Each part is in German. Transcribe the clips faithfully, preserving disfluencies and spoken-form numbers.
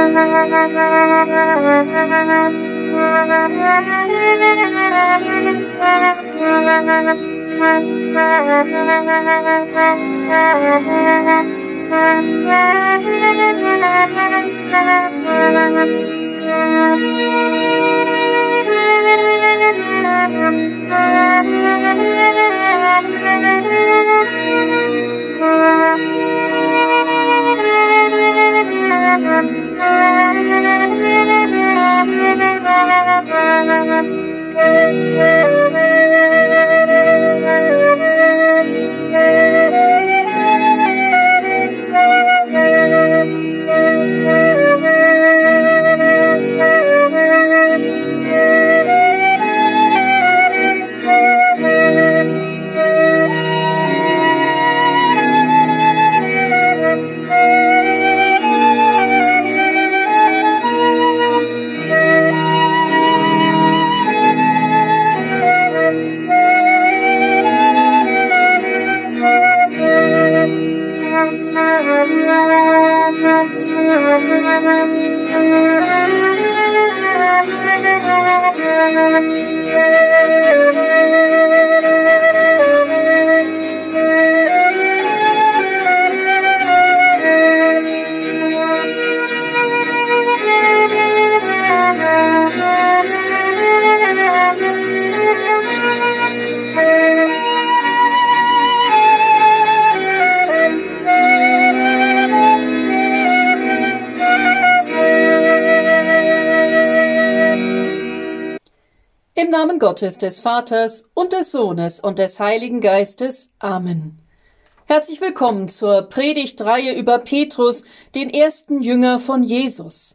Im Namen Gottes, des Vaters und des Sohnes und des Heiligen Geistes. Amen. Herzlich willkommen zur Predigtreihe über Petrus, den ersten Jünger von Jesus.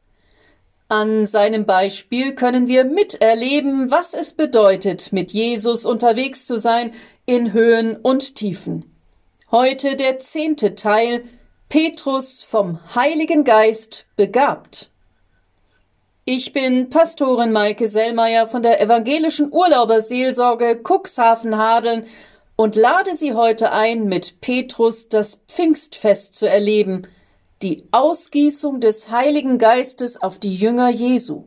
An seinem Beispiel können wir miterleben, was es bedeutet, mit Jesus unterwegs zu sein in Höhen und Tiefen. Heute der zehnte Teil, Petrus vom Heiligen Geist begabt. Ich bin Pastorin Maike Sellmeier von der evangelischen Urlauberseelsorge Cuxhaven-Hadeln und lade Sie heute ein, mit Petrus das Pfingstfest zu erleben, die Ausgießung des Heiligen Geistes auf die Jünger Jesu.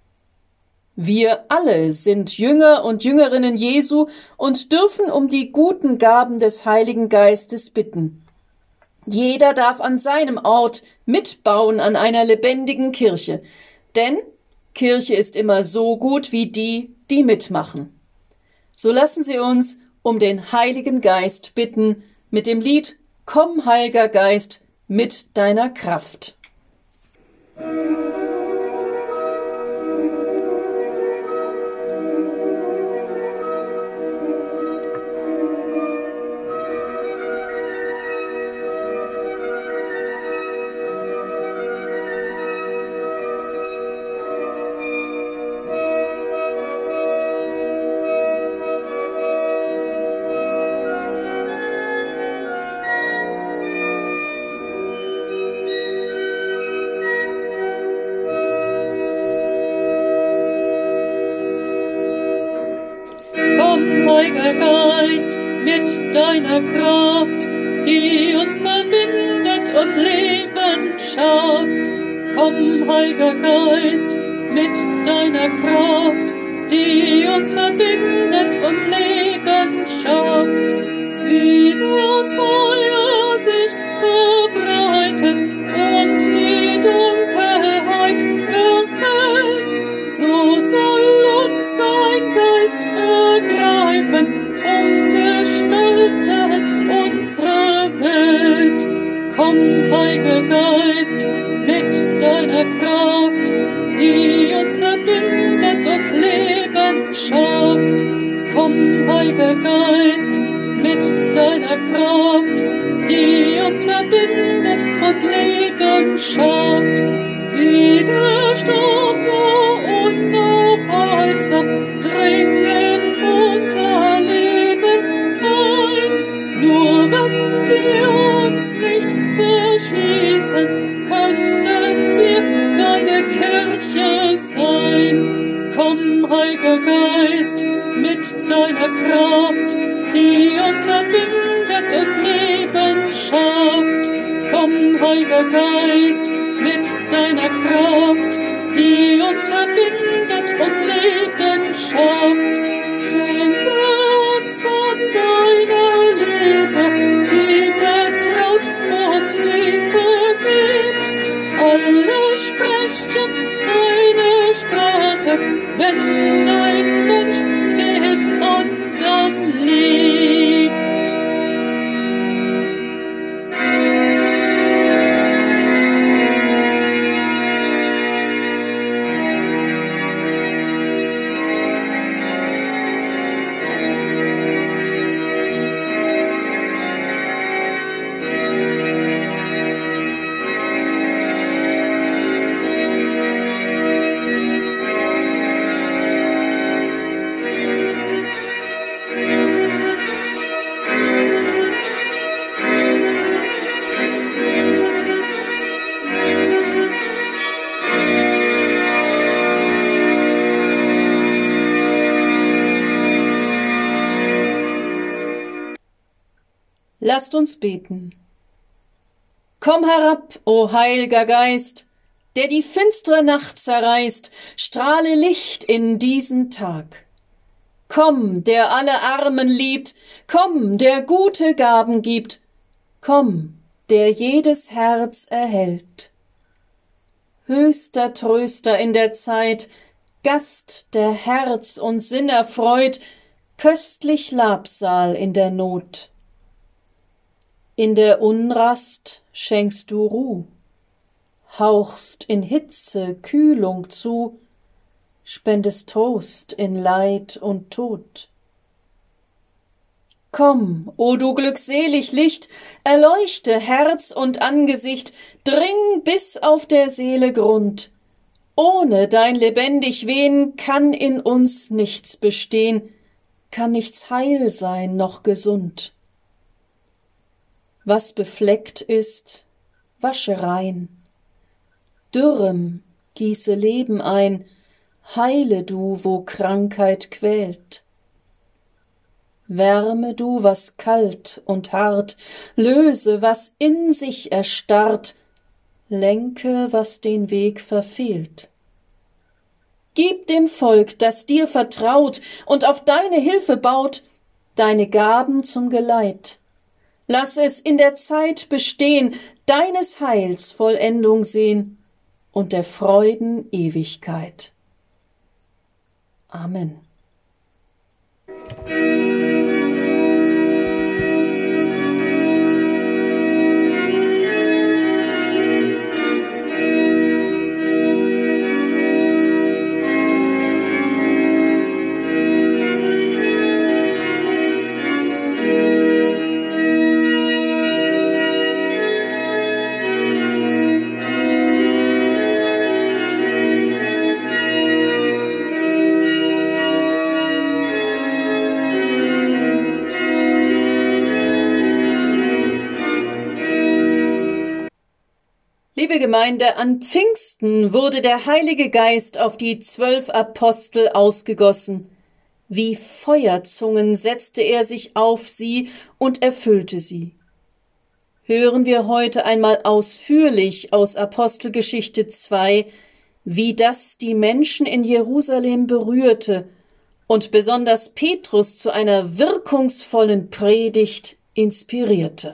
Wir alle sind Jünger und Jüngerinnen Jesu und dürfen um die guten Gaben des Heiligen Geistes bitten. Jeder darf an seinem Ort mitbauen an einer lebendigen Kirche. Denn Kirche ist immer so gut wie die, die mitmachen. So lassen Sie uns um den Heiligen Geist bitten mit dem Lied Komm, Heiliger Geist, mit deiner Kraft. Heiliger Geist, mit deiner Kraft, die uns verbindet und Leben schafft. Komm, Heiliger Geist, mit deiner Kraft, die uns verbindet und Leben schafft. Wie das Feuer sich verbreitet und die Dunkelheit erhellt, so soll uns dein Geist ergreifen, umgestalten unsere Welt. Komm, Heiliger Geist, mit deiner Kraft, die uns verbindet und Leben schafft. Komm, Heiliger Geist, mit deiner Kraft, die uns verbindet und Leben schafft. Wie der Sturm so unaufhaltsam dringt in unser Leben ein. Nur wenn wir uns nicht verschließen, können wir deine Kirche sein. Komm, Heiliger Geist, mit deiner Kraft, die uns verbindet und Leben schafft. Komm, Heiliger Geist, mit deiner Kraft, die uns verbindet und Leben schafft. Schenke uns von deiner Liebe, die vertraut und die vergibt. Alle sprechen eine Sprache, wenn ein Mensch den anderen liebt. Lasst uns beten. Komm herab, o Heiliger Geist, der die finstere Nacht zerreißt, strahle Licht in diesen Tag. Komm, der alle Armen liebt, komm, der gute Gaben gibt, komm, der jedes Herz erhält. Höchster Tröster in der Zeit, Gast, der Herz und Sinn erfreut, köstlich Labsal in der Not. In der Unrast schenkst du Ruh, hauchst in Hitze Kühlung zu, spendest Trost in Leid und Tod. Komm, o du glückselig Licht, erleuchte Herz und Angesicht, dring bis auf der Seele Grund. Ohne dein lebendig Wehen kann in uns nichts bestehen, kann nichts heil sein noch gesund. Was befleckt ist, wasche rein. Dürrem gieße Leben ein, heile du, wo Krankheit quält. Wärme du, was kalt und hart, löse, was in sich erstarrt, lenke, was den Weg verfehlt. Gib dem Volk, das dir vertraut und auf deine Hilfe baut, deine Gaben zum Geleit. Lass es in der Zeit bestehen, deines Heils Vollendung sehen und der Freuden Ewigkeit. Amen. Liebe Gemeinde, an Pfingsten wurde der Heilige Geist auf die zwölf Apostel ausgegossen. Wie Feuerzungen setzte er sich auf sie und erfüllte sie. Hören wir heute einmal ausführlich aus Apostelgeschichte zwei, wie das die Menschen in Jerusalem berührte und besonders Petrus zu einer wirkungsvollen Predigt inspirierte.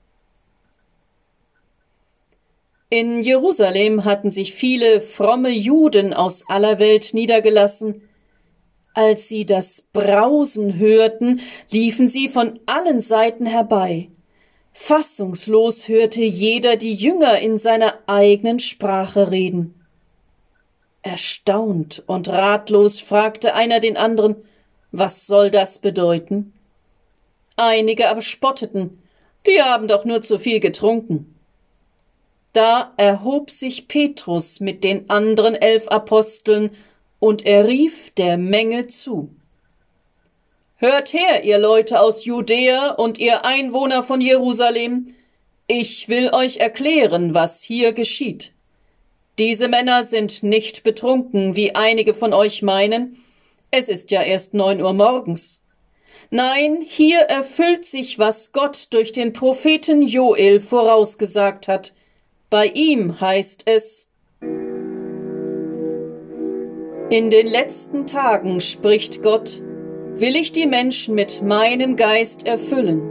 In Jerusalem hatten sich viele fromme Juden aus aller Welt niedergelassen. Als sie das Brausen hörten, liefen sie von allen Seiten herbei. Fassungslos hörte jeder die Jünger in seiner eigenen Sprache reden. Erstaunt und ratlos fragte einer den anderen, was soll das bedeuten? Einige aber spotteten, die haben doch nur zu viel getrunken. Da erhob sich Petrus mit den anderen elf Aposteln, und er rief der Menge zu. Hört her, ihr Leute aus Judäa und ihr Einwohner von Jerusalem, ich will euch erklären, was hier geschieht. Diese Männer sind nicht betrunken, wie einige von euch meinen. Es ist ja erst neun Uhr morgens. Nein, hier erfüllt sich, was Gott durch den Propheten Joel vorausgesagt hat. Bei ihm heißt es, In den letzten Tagen, spricht Gott, will ich die Menschen mit meinem Geist erfüllen.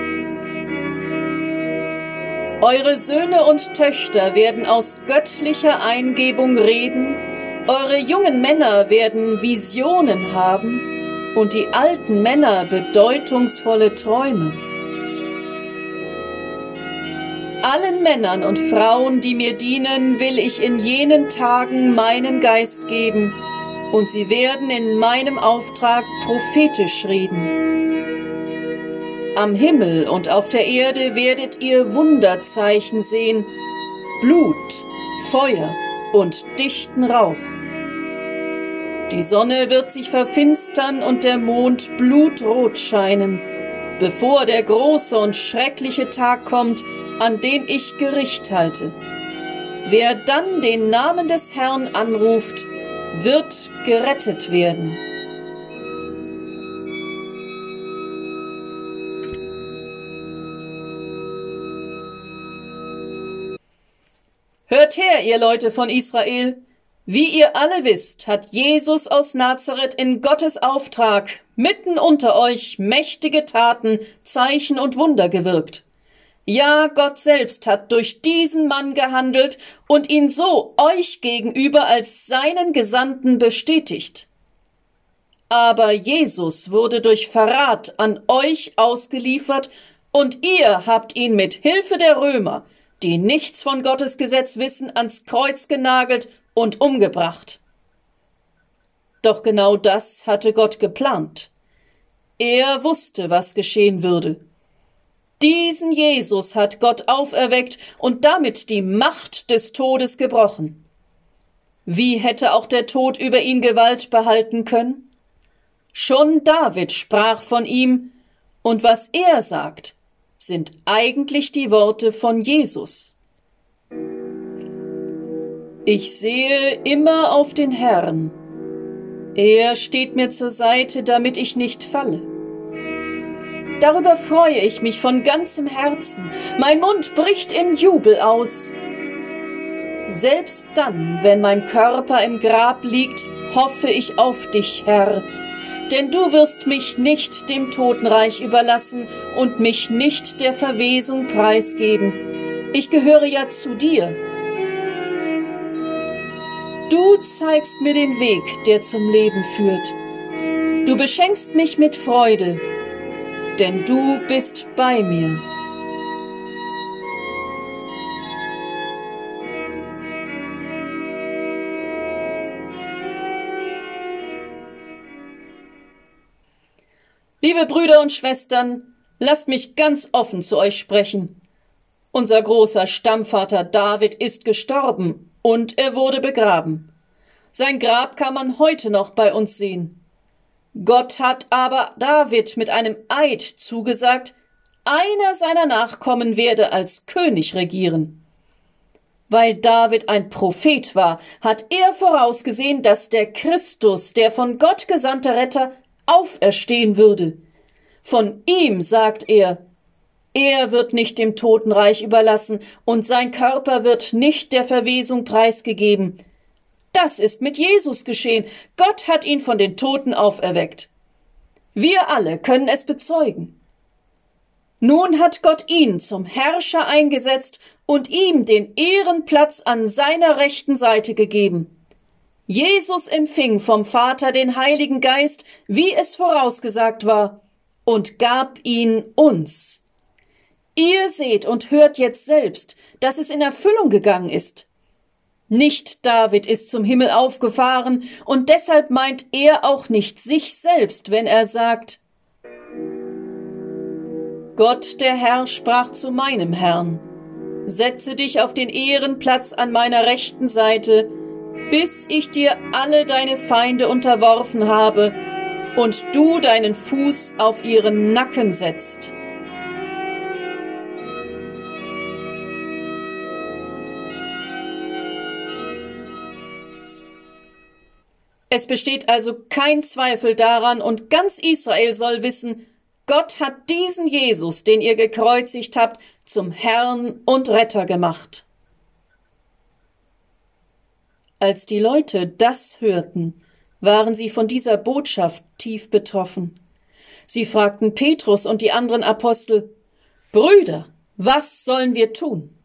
Eure Söhne und Töchter werden aus göttlicher Eingebung reden, eure jungen Männer werden Visionen haben und die alten Männer bedeutungsvolle Träume. Allen Männern und Frauen, die mir dienen, will ich in jenen Tagen meinen Geist geben, und sie werden in meinem Auftrag prophetisch reden. Am Himmel und auf der Erde werdet ihr Wunderzeichen sehen, Blut, Feuer und dichten Rauch. Die Sonne wird sich verfinstern und der Mond blutrot scheinen, bevor der große und schreckliche Tag kommt, an dem ich Gericht halte. Wer dann den Namen des Herrn anruft, wird gerettet werden. Hört her, ihr Leute von Israel! Wie ihr alle wisst, hat Jesus aus Nazareth in Gottes Auftrag mitten unter euch mächtige Taten, Zeichen und Wunder gewirkt. Ja, Gott selbst hat durch diesen Mann gehandelt und ihn so euch gegenüber als seinen Gesandten bestätigt. Aber Jesus wurde durch Verrat an euch ausgeliefert und ihr habt ihn mit Hilfe der Römer, die nichts von Gottes Gesetz wissen, ans Kreuz genagelt und umgebracht. Doch genau das hatte Gott geplant. Er wusste, was geschehen würde. Diesen Jesus hat Gott auferweckt und damit die Macht des Todes gebrochen. Wie hätte auch der Tod über ihn Gewalt behalten können? Schon David sprach von ihm, und was er sagt, sind eigentlich die Worte von Jesus. Ich sehe immer auf den Herrn. Er steht mir zur Seite, damit ich nicht falle. Darüber freue ich mich von ganzem Herzen. Mein Mund bricht in Jubel aus. Selbst dann, wenn mein Körper im Grab liegt, hoffe ich auf dich, Herr. Denn du wirst mich nicht dem Totenreich überlassen und mich nicht der Verwesung preisgeben. Ich gehöre ja zu dir. Du zeigst mir den Weg, der zum Leben führt. Du beschenkst mich mit Freude, denn du bist bei mir. Liebe Brüder und Schwestern, lasst mich ganz offen zu euch sprechen. Unser großer Stammvater David ist gestorben und er wurde begraben. Sein Grab kann man heute noch bei uns sehen. Gott hat aber David mit einem Eid zugesagt, einer seiner Nachkommen werde als König regieren. Weil David ein Prophet war, hat er vorausgesehen, dass der Christus, der von Gott gesandte Retter, auferstehen würde. Von ihm sagt er, er wird nicht dem Totenreich überlassen und sein Körper wird nicht der Verwesung preisgegeben. Das ist mit Jesus geschehen. Gott hat ihn von den Toten auferweckt. Wir alle können es bezeugen. Nun hat Gott ihn zum Herrscher eingesetzt und ihm den Ehrenplatz an seiner rechten Seite gegeben. Jesus empfing vom Vater den Heiligen Geist, wie es vorausgesagt war, und gab ihn uns. Ihr seht und hört jetzt selbst, dass es in Erfüllung gegangen ist. Nicht David ist zum Himmel aufgefahren, und deshalb meint er auch nicht sich selbst, wenn er sagt, Gott, der Herr, sprach zu meinem Herrn, setze dich auf den Ehrenplatz an meiner rechten Seite, bis ich dir alle deine Feinde unterworfen habe und du deinen Fuß auf ihren Nacken setzt. Es besteht also kein Zweifel daran, und ganz Israel soll wissen, Gott hat diesen Jesus, den ihr gekreuzigt habt, zum Herrn und Retter gemacht. Als die Leute das hörten, waren sie von dieser Botschaft tief betroffen. Sie fragten Petrus und die anderen Apostel: Brüder, was sollen wir tun?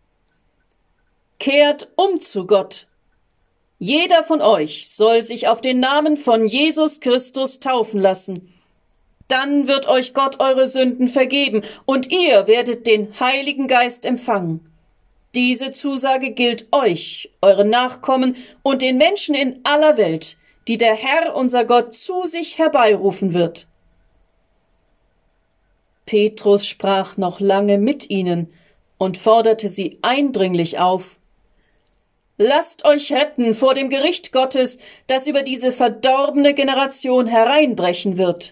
Kehrt um zu Gott. Jeder von euch soll sich auf den Namen von Jesus Christus taufen lassen. Dann wird euch Gott eure Sünden vergeben und ihr werdet den Heiligen Geist empfangen. Diese Zusage gilt euch, euren Nachkommen und den Menschen in aller Welt, die der Herr, unser Gott, zu sich herbeirufen wird. Petrus sprach noch lange mit ihnen und forderte sie eindringlich auf: Lasst euch retten vor dem Gericht Gottes, das über diese verdorbene Generation hereinbrechen wird.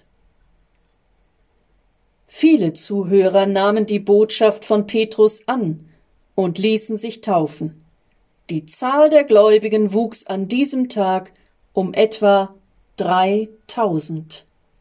Viele Zuhörer nahmen die Botschaft von Petrus an und ließen sich taufen. Die Zahl der Gläubigen wuchs an diesem Tag um etwa dreitausend.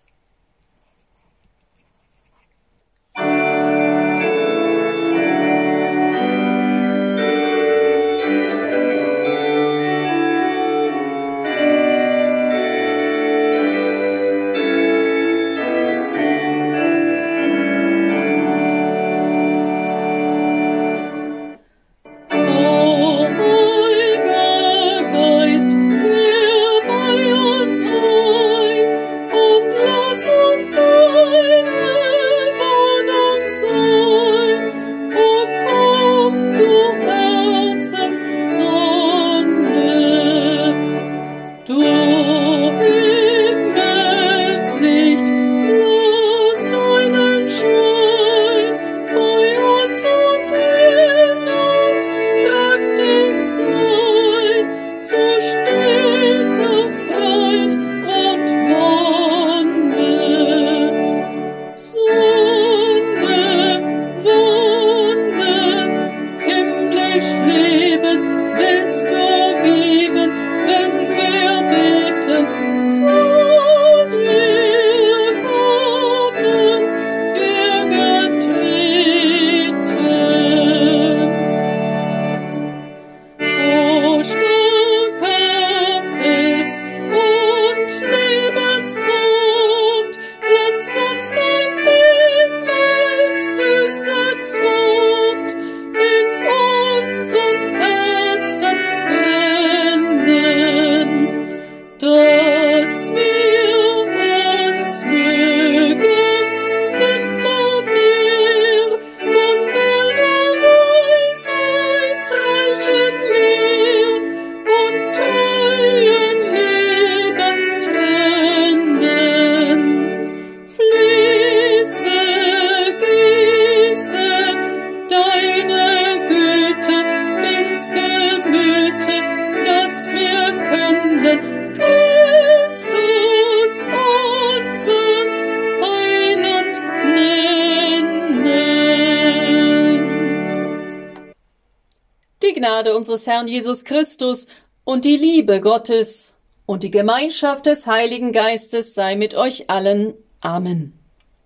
Die Gnade unseres Herrn Jesus Christus und die Liebe Gottes und die Gemeinschaft des Heiligen Geistes sei mit euch allen. Amen.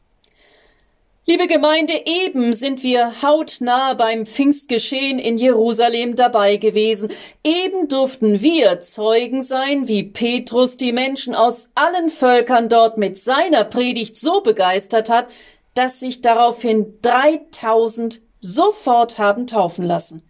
Liebe Gemeinde, eben sind wir hautnah beim Pfingstgeschehen in Jerusalem dabei gewesen. Eben durften wir Zeugen sein, wie Petrus die Menschen aus allen Völkern dort mit seiner Predigt so begeistert hat, dass sich daraufhin dreitausend sofort haben taufen lassen.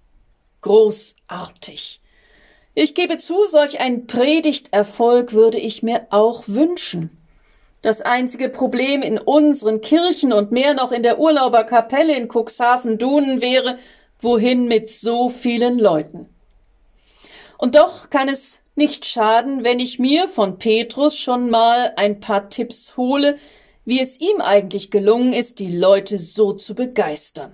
Großartig. Ich gebe zu, solch ein Predigterfolg würde ich mir auch wünschen. Das einzige Problem in unseren Kirchen und mehr noch in der Urlauberkapelle in Cuxhaven-Dunen wäre, wohin mit so vielen Leuten. Und doch kann es nicht schaden, wenn ich mir von Petrus schon mal ein paar Tipps hole, wie es ihm eigentlich gelungen ist, die Leute so zu begeistern.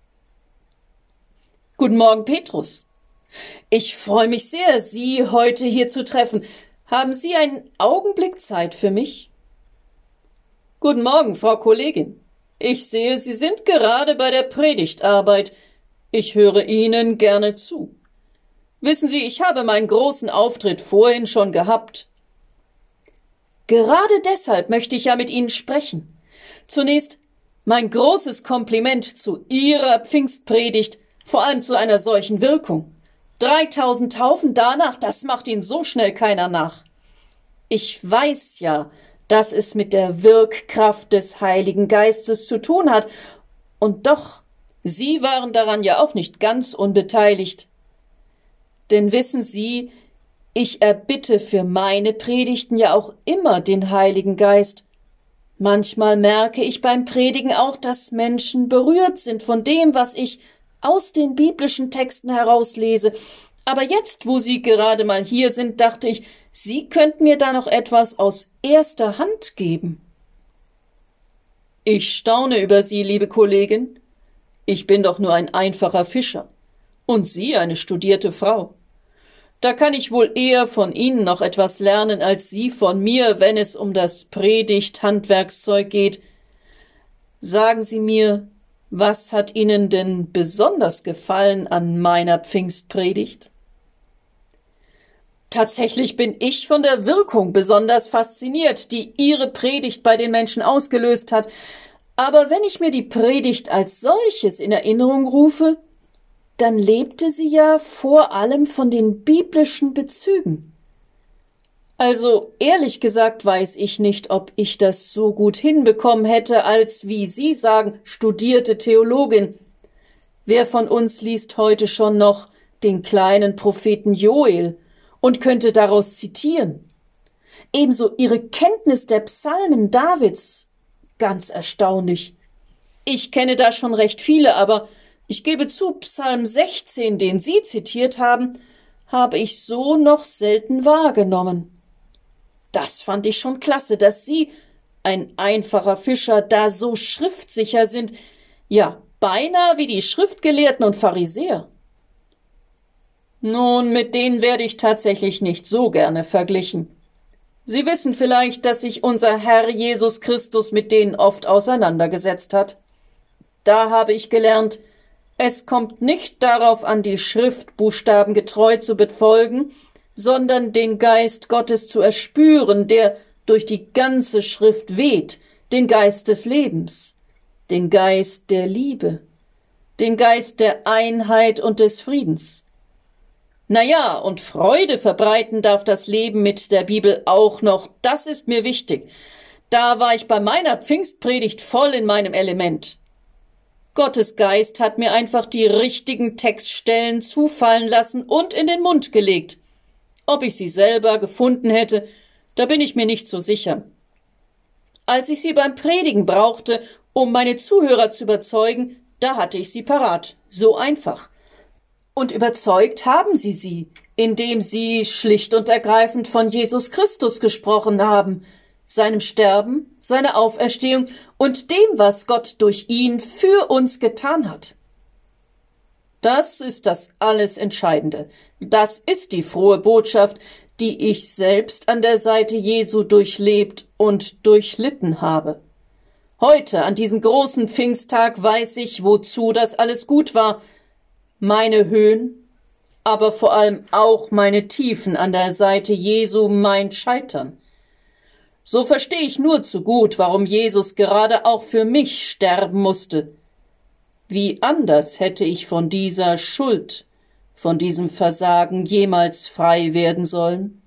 Guten Morgen, Petrus. Ich freue mich sehr, Sie heute hier zu treffen. Haben Sie einen Augenblick Zeit für mich? Guten Morgen, Frau Kollegin. Ich sehe, Sie sind gerade bei der Predigtarbeit. Ich höre Ihnen gerne zu. Wissen Sie, ich habe meinen großen Auftritt vorhin schon gehabt. Gerade deshalb möchte ich ja mit Ihnen sprechen. Zunächst mein großes Kompliment zu Ihrer Pfingstpredigt, vor allem zu einer solchen Wirkung. Dreitausend Taufen danach, das macht Ihnen so schnell keiner nach. Ich weiß ja, dass es mit der Wirkkraft des Heiligen Geistes zu tun hat, und doch, Sie waren daran ja auch nicht ganz unbeteiligt. Denn wissen Sie, ich erbitte für meine Predigten ja auch immer den Heiligen Geist. Manchmal merke ich beim Predigen auch, dass Menschen berührt sind von dem, was ich aus den biblischen Texten herauslese. Aber jetzt, wo Sie gerade mal hier sind, dachte ich, Sie könnten mir da noch etwas aus erster Hand geben. Ich staune über Sie, liebe Kollegin. Ich bin doch nur ein einfacher Fischer. Und Sie eine studierte Frau. Da kann ich wohl eher von Ihnen noch etwas lernen, als Sie von mir, wenn es um das Predigt-Handwerkszeug geht. Sagen Sie mir, was hat Ihnen denn besonders gefallen an meiner Pfingstpredigt? Tatsächlich bin ich von der Wirkung besonders fasziniert, die Ihre Predigt bei den Menschen ausgelöst hat. Aber wenn ich mir die Predigt als solches in Erinnerung rufe, dann lebte sie ja vor allem von den biblischen Bezügen. Also ehrlich gesagt weiß ich nicht, ob ich das so gut hinbekommen hätte als, wie Sie sagen, studierte Theologin. Wer von uns liest heute schon noch den kleinen Propheten Joel und könnte daraus zitieren? Ebenso Ihre Kenntnis der Psalmen Davids. Ganz erstaunlich. Ich kenne da schon recht viele, aber ich gebe zu, Psalm sechzehn, den Sie zitiert haben, habe ich so noch selten wahrgenommen. Das fand ich schon klasse, dass Sie, ein einfacher Fischer, da so schriftsicher sind, ja, beinahe wie die Schriftgelehrten und Pharisäer. Nun, mit denen werde ich tatsächlich nicht so gerne verglichen. Sie wissen vielleicht, dass sich unser Herr Jesus Christus mit denen oft auseinandergesetzt hat. Da habe ich gelernt, es kommt nicht darauf an, die Schriftbuchstaben getreu zu befolgen, sondern den Geist Gottes zu erspüren, der durch die ganze Schrift weht, den Geist des Lebens, den Geist der Liebe, den Geist der Einheit und des Friedens. Na ja, und Freude verbreiten darf das Leben mit der Bibel auch noch, das ist mir wichtig. Da war ich bei meiner Pfingstpredigt voll in meinem Element. Gottes Geist hat mir einfach die richtigen Textstellen zufallen lassen und in den Mund gelegt. Ob ich sie selber gefunden hätte, da bin ich mir nicht so sicher. Als ich sie beim Predigen brauchte, um meine Zuhörer zu überzeugen, da hatte ich sie parat, so einfach. Und überzeugt haben sie sie, indem sie schlicht und ergreifend von Jesus Christus gesprochen haben, seinem Sterben, seiner Auferstehung und dem, was Gott durch ihn für uns getan hat. Das ist das alles Entscheidende. Das ist die frohe Botschaft, die ich selbst an der Seite Jesu durchlebt und durchlitten habe. Heute, an diesem großen Pfingsttag, weiß ich, wozu das alles gut war. Meine Höhen, aber vor allem auch meine Tiefen an der Seite Jesu, mein Scheitern. So verstehe ich nur zu gut, warum Jesus gerade auch für mich sterben musste. Wie anders hätte ich von dieser Schuld, von diesem Versagen jemals frei werden sollen?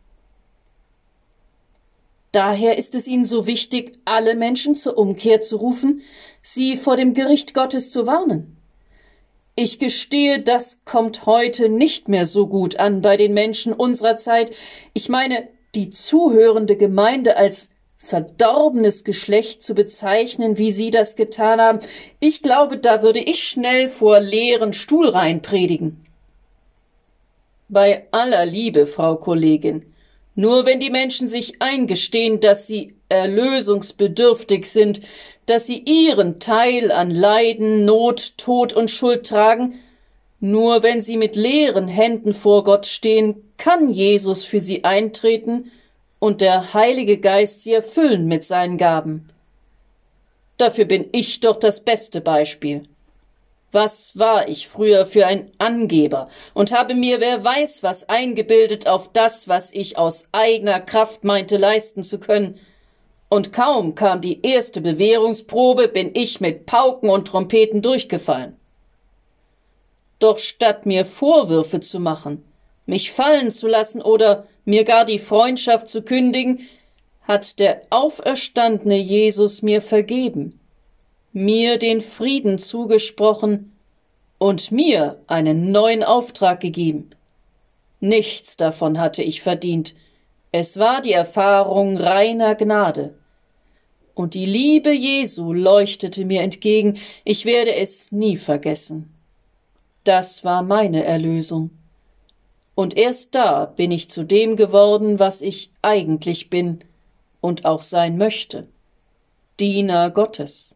Daher ist es Ihnen so wichtig, alle Menschen zur Umkehr zu rufen, sie vor dem Gericht Gottes zu warnen. Ich gestehe, das kommt heute nicht mehr so gut an bei den Menschen unserer Zeit. Ich meine, die zuhörende Gemeinde als verdorbenes Geschlecht zu bezeichnen, wie Sie das getan haben, ich glaube, da würde ich schnell vor leeren Stuhlreihen predigen. Bei aller Liebe, Frau Kollegin, nur wenn die Menschen sich eingestehen, dass sie erlösungsbedürftig sind, dass sie ihren Teil an Leiden, Not, Tod und Schuld tragen, nur wenn sie mit leeren Händen vor Gott stehen, kann Jesus für sie eintreten und der Heilige Geist sie erfüllen mit seinen Gaben. Dafür bin ich doch das beste Beispiel. Was war ich früher für ein Angeber und habe mir wer weiß was eingebildet auf das, was ich aus eigener Kraft meinte leisten zu können. Und kaum kam die erste Bewährungsprobe, bin ich mit Pauken und Trompeten durchgefallen. Doch statt mir Vorwürfe zu machen, mich fallen zu lassen oder mir gar die Freundschaft zu kündigen, hat der auferstandene Jesus mir vergeben, mir den Frieden zugesprochen und mir einen neuen Auftrag gegeben. Nichts davon hatte ich verdient, es war die Erfahrung reiner Gnade. Und die Liebe Jesu leuchtete mir entgegen, ich werde es nie vergessen. Das war meine Erlösung. Und erst da bin ich zu dem geworden, was ich eigentlich bin und auch sein möchte: Diener Gottes.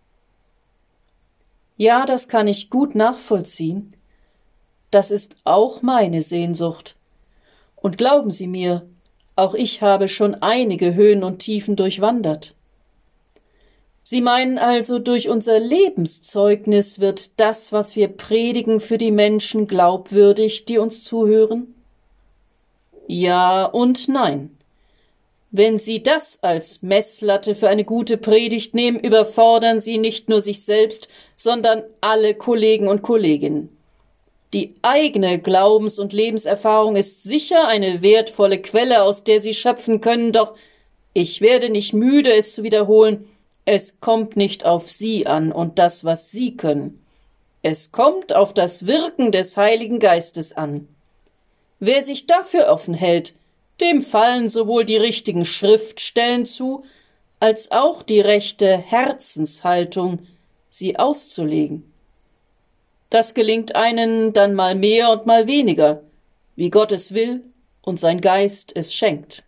Ja, das kann ich gut nachvollziehen. Das ist auch meine Sehnsucht. Und glauben Sie mir, auch ich habe schon einige Höhen und Tiefen durchwandert. Sie meinen also, durch unser Lebenszeugnis wird das, was wir predigen, für die Menschen glaubwürdig, die uns zuhören? Ja und nein. Wenn Sie das als Messlatte für eine gute Predigt nehmen, überfordern Sie nicht nur sich selbst, sondern alle Kollegen und Kolleginnen. Die eigene Glaubens- und Lebenserfahrung ist sicher eine wertvolle Quelle, aus der Sie schöpfen können, doch ich werde nicht müde, es zu wiederholen: Es kommt nicht auf Sie an und das, was Sie können. Es kommt auf das Wirken des Heiligen Geistes an. Wer sich dafür offen hält, dem fallen sowohl die richtigen Schriftstellen zu, als auch die rechte Herzenshaltung, sie auszulegen. Das gelingt einen dann mal mehr und mal weniger, wie Gott es will und sein Geist es schenkt.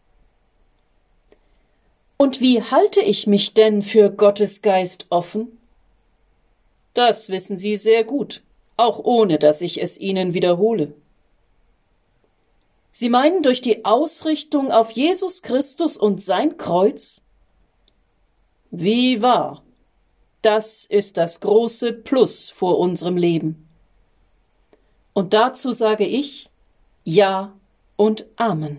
Und wie halte ich mich denn für Gottes Geist offen? Das wissen Sie sehr gut, auch ohne dass ich es Ihnen wiederhole. Sie meinen durch die Ausrichtung auf Jesus Christus und sein Kreuz? Wie wahr! Das ist das große Plus vor unserem Leben. Und dazu sage ich Ja und Amen.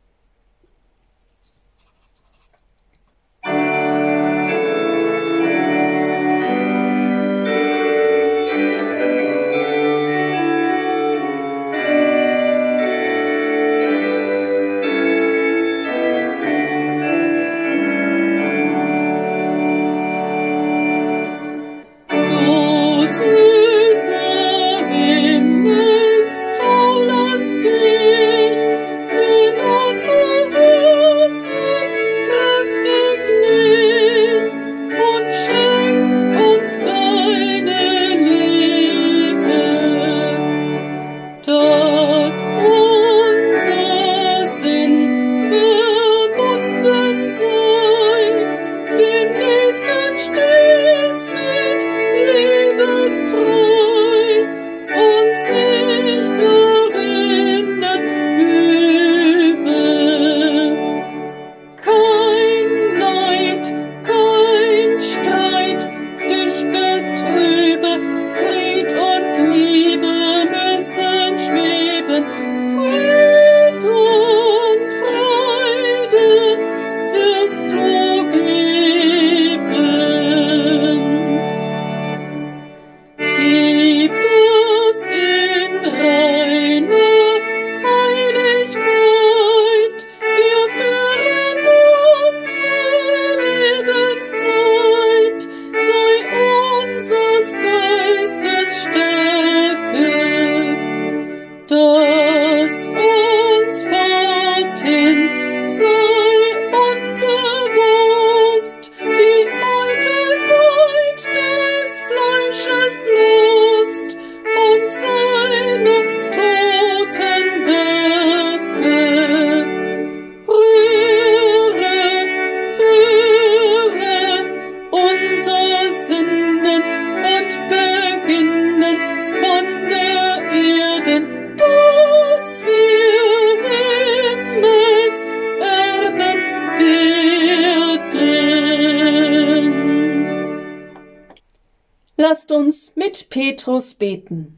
Lasst uns mit Petrus beten.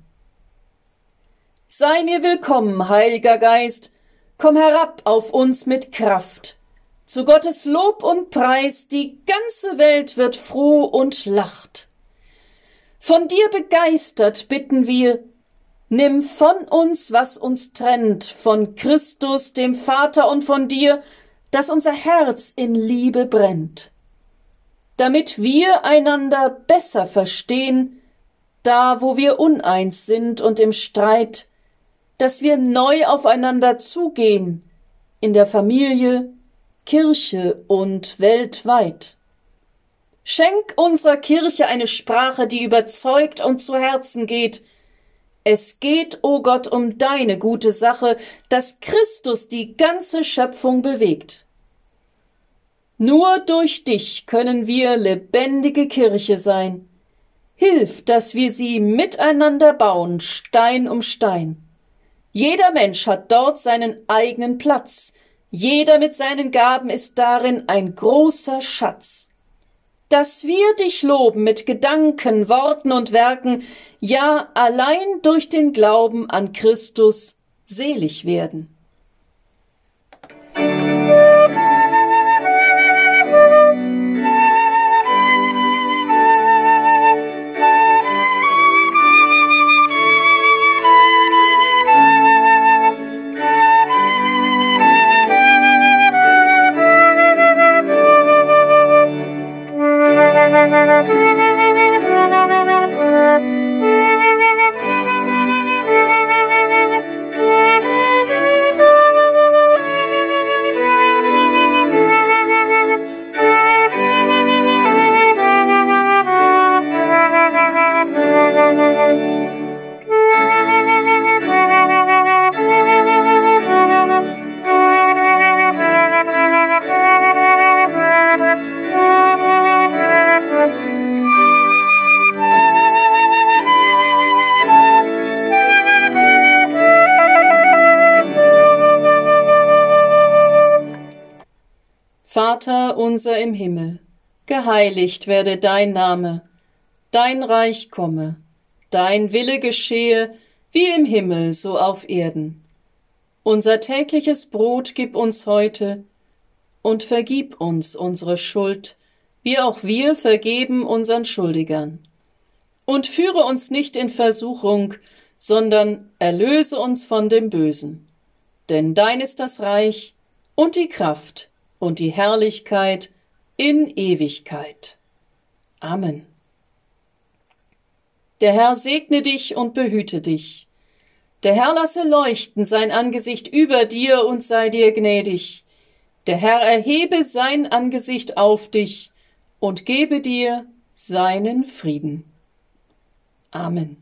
Sei mir willkommen, Heiliger Geist, komm herab auf uns mit Kraft. Zu Gottes Lob und Preis, die ganze Welt wird froh und lacht. Von dir begeistert bitten wir, Nimm von uns, was uns trennt, von Christus, dem Vater und von dir, dass unser Herz in Liebe brennt, damit wir einander besser verstehen, da wo wir uneins sind und im Streit, dass wir neu aufeinander zugehen, in der Familie, Kirche und weltweit. Schenk unserer Kirche eine Sprache, die überzeugt und zu Herzen geht. Es geht, o Gott, um deine gute Sache, dass Christus die ganze Schöpfung bewegt. Nur durch dich können wir lebendige Kirche sein. Hilf, dass wir sie miteinander bauen, Stein um Stein. Jeder Mensch hat dort seinen eigenen Platz. Jeder mit seinen Gaben ist darin ein großer Schatz. Dass wir dich loben mit Gedanken, Worten und Werken, ja allein durch den Glauben an Christus selig werden. Vater unser im Himmel, geheiligt werde dein Name, dein Reich komme, dein Wille geschehe, wie im Himmel so auf Erden. Unser tägliches Brot gib uns heute und vergib uns unsere Schuld, wie auch wir vergeben unseren Schuldigern. Und führe uns nicht in Versuchung, sondern erlöse uns von dem Bösen. Denn dein ist das Reich und die Kraft und die Herrlichkeit in Ewigkeit. Amen. Der Herr segne dich und behüte dich. Der Herr lasse leuchten sein Angesicht über dir und sei dir gnädig. Der Herr erhebe sein Angesicht auf dich und gebe dir seinen Frieden. Amen.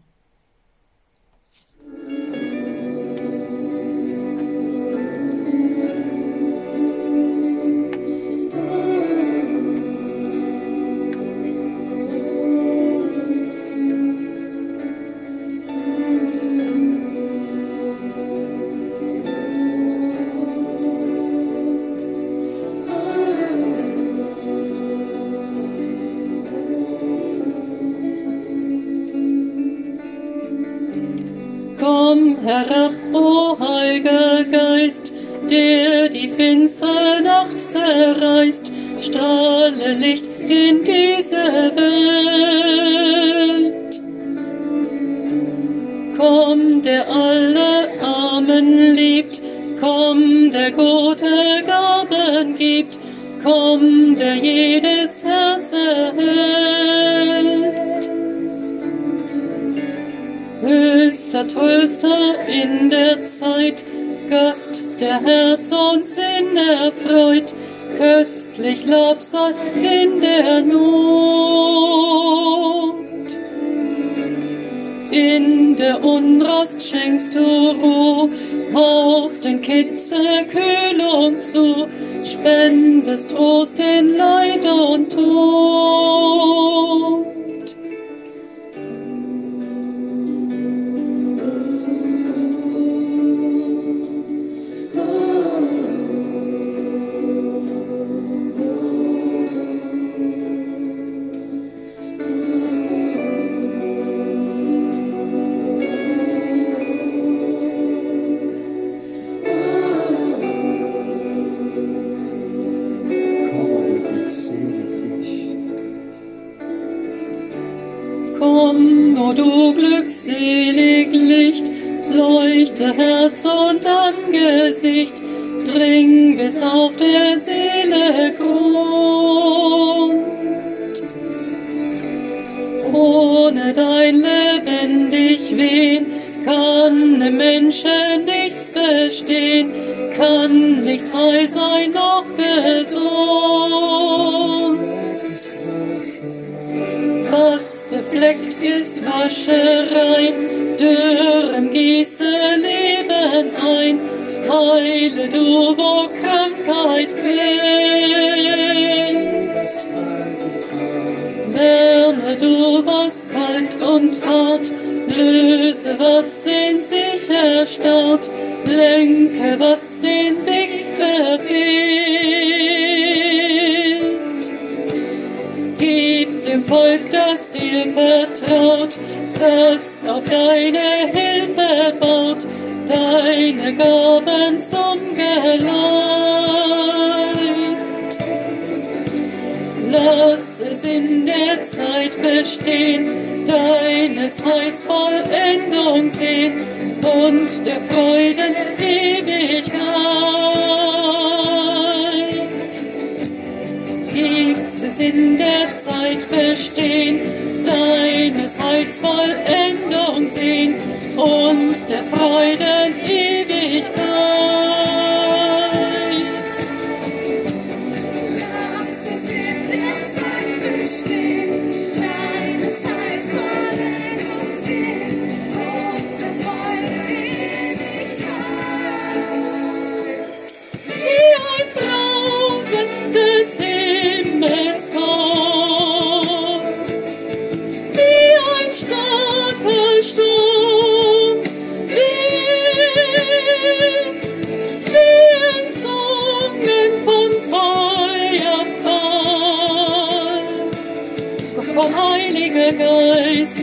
Komm herab, o Heiliger Geist, der die finstere Nacht zerreißt, strahle Licht in diese Welt. Komm, der alle Armen liebt, komm, der gute Gaben gibt, komm, der jedes Herz erhält. Höchster Tröster in der Zeit, Gast, der Herz und Sinn erfreut, köstlich Labsal in der Not. In der Unrast schenkst du Ruhe, machst den Kitzel Kühlung zu, spendest Trost in Leid und Tod. Komm, o du glückselig Licht, Leuchte Herz und Angesicht, dring bis auf der Seele Grund. Ohne dein lebendig Wehen kann im Menschen nichts bestehen, kann nichts heil sein noch gesund. Was befleckt ist, wasche rein, Dürren gieße Leben ein, heile du, wo Krankheit quält. Wärme du, was kalt und hart, löse, was in sich erstarrt, lenke, was den Weg verfehlt. Gib dem Volk, das dir vertraut, das auf deine Hilfe baut, deine Gaben zum Geleit. Lass es in der Zeit bestehen, deines Heils Vollendung sehen und der Freuden Ewigkeit. Gib es in der Zeit bestehen, deines Heils Vollendung sehen und der Freuden Ewigkeit. Lass es in der Zeit bestehen, deines Heils Vollendung sehen und der Freuden Ewigkeit. Wie ein Brausen des Himmels kommt, wie ein starker Sturm, wie, wie in Zungen von Feuerfall. Komm, Heiliger Geist,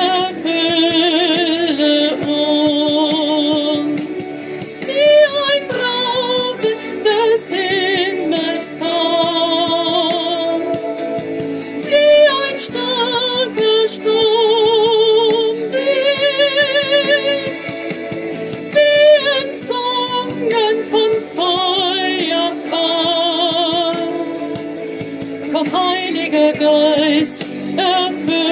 erfülle uns. Wie ein Brausen des Himmels kommt, wie ein starker Sturm, wie, wie in Zungen von Feuerfall. Komm, Heiliger Geist, erfülle